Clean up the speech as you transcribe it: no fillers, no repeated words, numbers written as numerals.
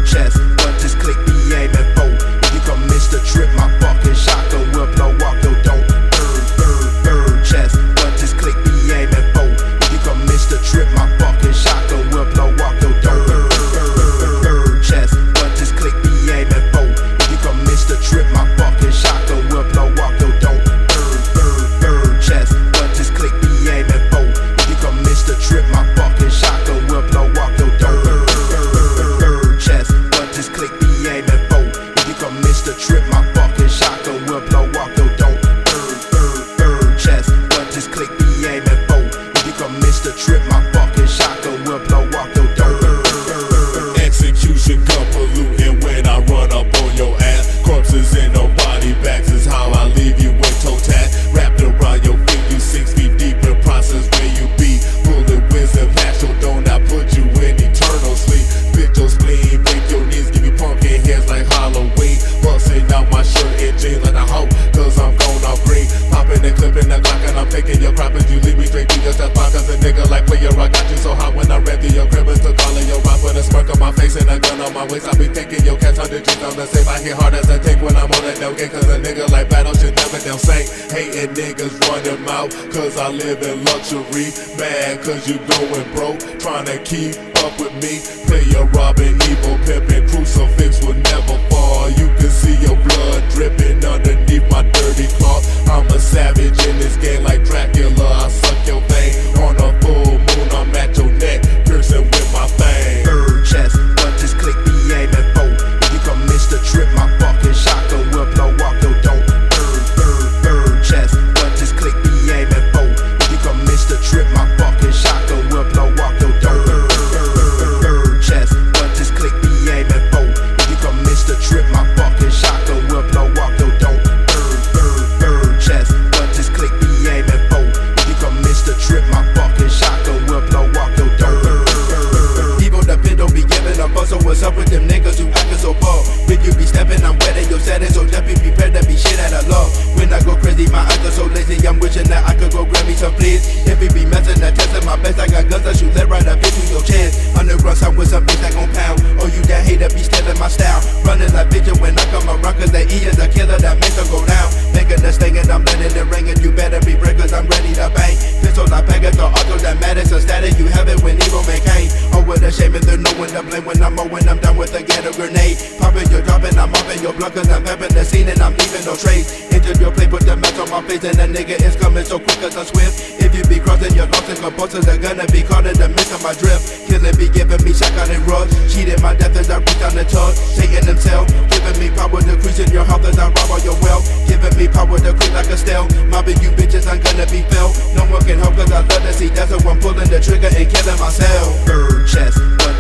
chest. What this click be aiming for? If you come miss the trip, my fucking shotgun will blow off your dome. Bird chest. What this click be aiming for? If you come miss the trip, my fucking shotgun will blow off your dome. Bird chest. What this click be aiming for? If you come miss the trip, my fucking shotgun will blow off your dome. Bird chest. What this click be aiming for? If you come miss the trip, my fucking shotgun will blow off your dome. Bird chest. What this click be aiming for? If you come miss the trip, my fucking shotgun will blow off your dome. Bird chest. What this click be aiming for? If you come miss the trip, my fucking shotgun will blow off your dome. Execution gun polluting when I run up on your ass. Corpses in no body bags is how I leave you in toe tag. Wrapped around your feet, you 6 feet deep in process where you be. Bullet whiz and pass your dome, I put you in eternal sleep. Spit your spleen, break your knees, give you pumpkin heads like Halloween. Busting out my shirt and jeans like a hoe, cause I'm gone off green. Popping and clipping the Glock and I'm taking your crop. If you leave me straight to your step out, cause a nigga like player, I got you so hot when I rev to your crib. It's the calling your rock with a smirk on my face and a gun on my waist. I be thinking your catch 100 G's on the safe. I hit hard as a take when I'm on that no game, cause a nigga like battle should never damn sink. Hating niggas run them out, cause I live in luxury. Mad cause you going broke, trying to keep up with me. Player robbing, evil pimping, crucifix will never fall. You can see your blood dripping underneath my dirty cloth. I'm a savage in this game like Dracula. I suck your vein on a full moon. I'm at your neck, piercing with my fang. Bird chest. What this click be aiming for? If you come miss the trip, my fucking shotgun will blow off your dome. Bird chest. What this click be aiming for? If you come miss the trip, my fucking shotgun will blow off your dome. Bird chest. What this click be aiming for? If you come miss the trip, my fucking shotgun will blow off your dome. Bird chest. What this click be aiming for? If you come miss the trip, my fucking shotgun will blow off your dome. People the pit don't be giving a fuss, so what's up with them niggas who actin' so bold? When you be stepping, I'm wet in your setting, so just be prepared to be shit at a low. When I go crazy, my eyes are so lazy, I'm wishing that I could go grab me some please. If we be messing, I testing my best, I got guns that shoot that right up into your chest. Underground side with some bitch that gon' pound. Oh, you that hater be stealing my style. Running like bitchin' when I come around, cause that E is a killer that makes her go down. Making the sting and I'm letting it ring, and you better be brave, cause I'm ready to bang. Pistol like Pegasus, the auto that matters, so static you have it when evil make hang. Oh, what a shame if there's no one to blame when I'm mowing, I'm done with a ghetto grenade. Popping your dropping, I'm off your blood, cause I'm pepping the scene and I'm leaving no trace. Into your play, put the match on my face, and the nigga is coming so quick cause I'm swift. If you be crossing your lost and compulsions, they're gonna be caught in the midst of my drift. Killing be giving me shotgun and rush. Cheating my death as I reach down the tug. Taking themselves, giving me power, decreasing your health as I rob all your wealth. Giving me power to creep like a stealth. Mobbing you bitches, I'm gonna be felt. No one can help cause I love to see, that's how I'm pulling the trigger and killing myself. Bird chest. What